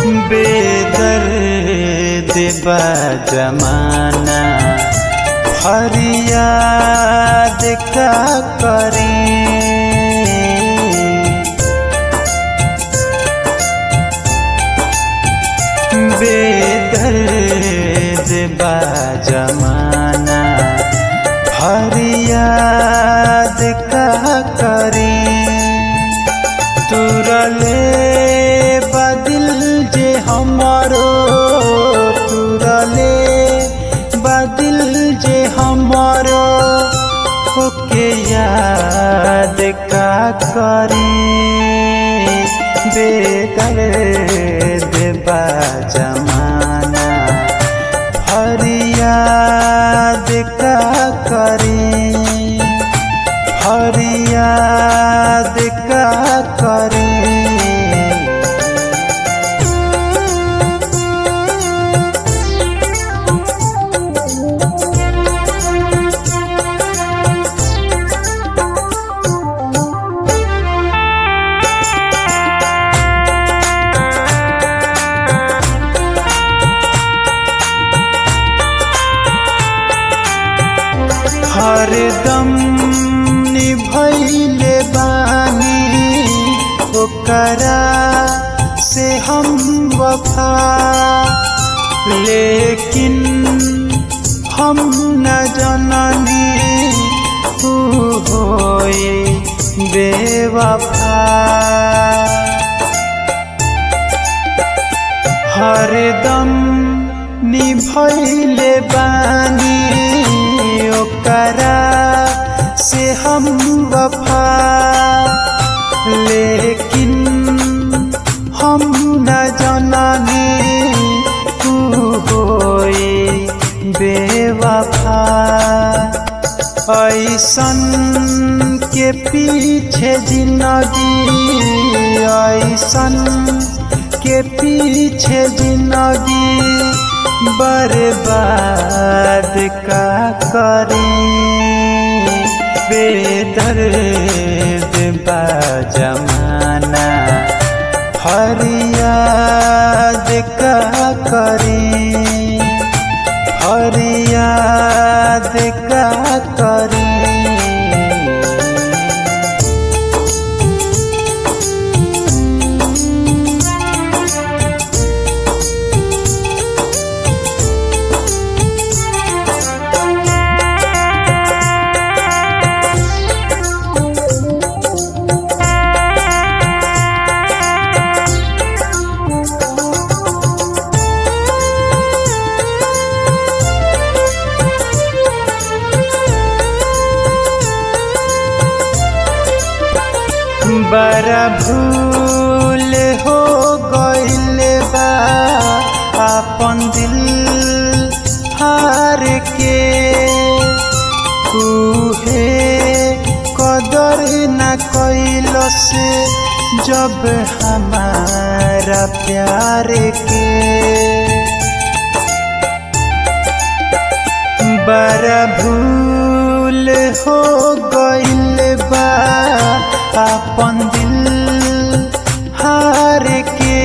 बेदर्द बा जमाना फरियाद का करें। बेदर्द बा जमाना फरियाद का करें। तुरले बदिल जे हमारो तुरले बदिल जे हमारो होके याद का करें। बेदर्द बा जमाना फरियाद का करें। फरियाद का करें। हरदम निभैले बानी ओकरा से हम वफा, लेकिन हम न जननी तू होए बेवफा। हरदम निभैले बानी ओकरा से हम वफा, लेकिन हम न जननी तू होए बेवफा। ऐसन के पीछे जिंदगी ऐसन के पीछे जिंदगी बर्बाद का करें। बेदर्द बा जमाना फरियाद का करें। फरियाद का करें। बड़ा भूल हो गइल बा अपन दिल हार के। उहे कदर न कैलस जब हमारा प्यार के। बड़ा भूल हो गइल बा अपन दिल हार के।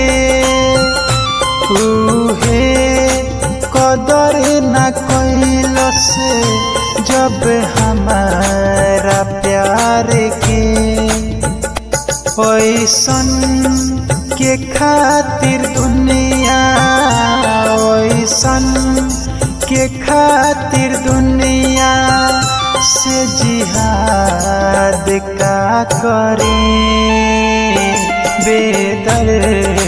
उहे कदर न कैलस जब हमारा प्यार के। ऐसन के खातिर दुनिया ऐसन के खातिर दुनिया से जिहाद का करें। बेदर्द